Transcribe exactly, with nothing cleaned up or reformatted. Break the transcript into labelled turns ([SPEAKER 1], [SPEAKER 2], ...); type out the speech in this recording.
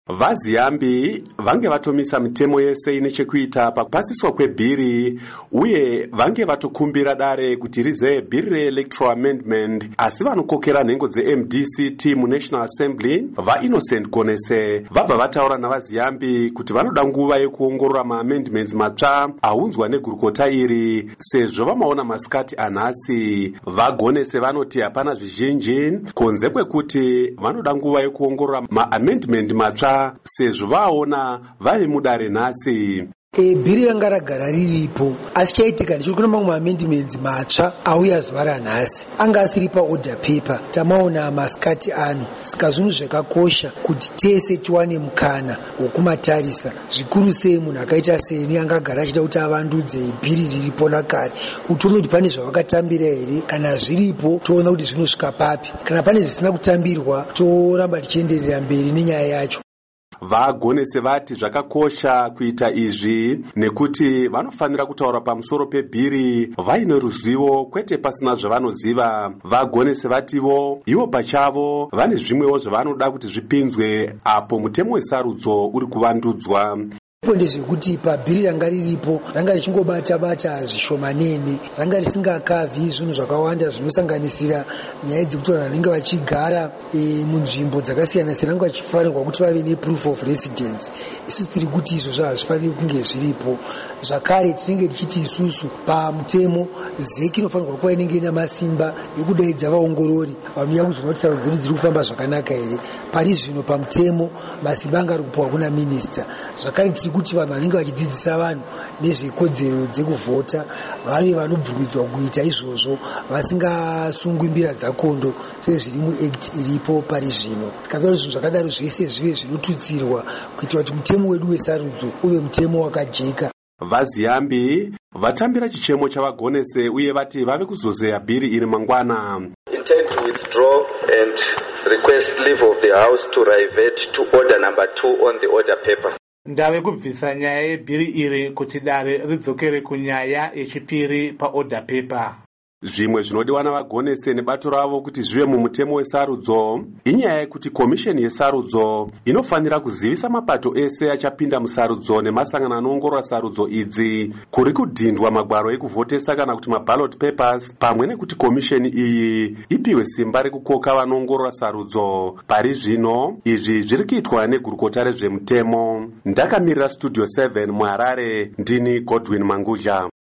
[SPEAKER 1] VaZiambi vange vatomisa mitemo yese ine chekuita pakupasiswa kwebhiri uye vange vatokumbira dare kuti rize bhiri re-electoral amendment, asi vanokokera nhengo dze-M D C T muNational Assembly vaInnocent Gonese vabva vataura navaZiambi kuti vanoda nguva yekuongorora maamendments matsva aunzwa negurukota iri sezvo vamaona masikati anhasi. VaGonese vanoti hapana zvizhinji kunze kwekuti vanoda nguva yekuongorora maamendment matsva sezvo vaona vari mudare nhasi.
[SPEAKER 2] E, bhiri ranga ragara riripo, asi chaitika ndicho kuna mamwe amendments matsva auya zuva ranhasi anga asiri paorder paper. Tamaona masikati ano, saka zvinhu zvakakosha kuti tese tiwane mukana wekumatarisa, zvikuru sei munhu akaita seni angagara achida kuti avandudze bhiri riripo nakare, kuti tione kuti pane zvavakatambira here, kana zviripo toona kuti zvinosvika papi, kana pane zvisina kutambirwa toramba tichienderera mberi nenyaya yacho.
[SPEAKER 1] VaGonese vati zvakakosha kuita izvi nekuti vanofanira kutaura pamusoro pebhiri vaine ruzivo kwete pasina zvavanoziva. VaGonese vativo ivo pachavo vane zvimwewo zvavanoda kuti zvipinzwe apo mutemo wesarudzo uri kuvandudzwa.
[SPEAKER 2] Ipo ndezvekuti pabhiri ranga riripo ranga richingobata-bata zvishomanene, ranga risingakavhi zvinhu zvakawanda zvinosanganisira nyaya dzekuti vanhu vanenge vachigara e, munzvimbo dzakasiyana siyana vanenge vachifanirwa kuti vave neproof of residence. Isusu tiri kuti izvozvo hazvifaniri kunge zviripo. Zvakare tinenge tichiti isusu pamutemo zeki inofanirwa kuva inenge ina masimba ekudaidza vaongorori vanouya kuzoona kuti sarudzo dzedu dziri kufamba zvakanaka here. Pari zvino pamutemo masimba anga ari kupiwa kuna minista. Zvakare tiri kuti vanhu vanenge vachidzidzisa vanhu nezvekodzero dzekuvhota vave vanobvumidzwa kuita izvozvo vasingasungwi mbira dzakondo sezviri muact iripo pari zvino. Tikatora zvinhu zvakadaro zvese zvive zvinotutsirwa kuitira kuti mutemo wedu wesarudzo uve mutemo wakajeka.
[SPEAKER 1] VaZiambi vatambira chichemo chavaGonese uye vati vave kuzozeya bhiri iri mangwana.
[SPEAKER 3] Intend to withdraw and request leave of the house to revert to order number two on the order paper.
[SPEAKER 4] Ndave kubvisa nyaya yebhiri iri kuti dare ridzokere kunyaya yechipiri paorder paper.
[SPEAKER 1] Zvimwe zvinodiwa navaGonese nebato ravo kuti zvive mumutemo wesarudzo inyaya yekuti komisheni yesarudzo inofanira kuzivisa mapato ese achapinda musarudzo nemasangano anoongorora sarudzo idzi kuri kudhindwa magwaro ekuvhotesa kana kuti maballot papers, pamwe nekuti komisheni iyi ipiwe simba rekukoka vanoongorora sarudzo. Pari zvino izvi zviri kuitwa negurukota rezvemutemo. Ndakamirira Studio seven muHarare, ndini Godwin Mangudya.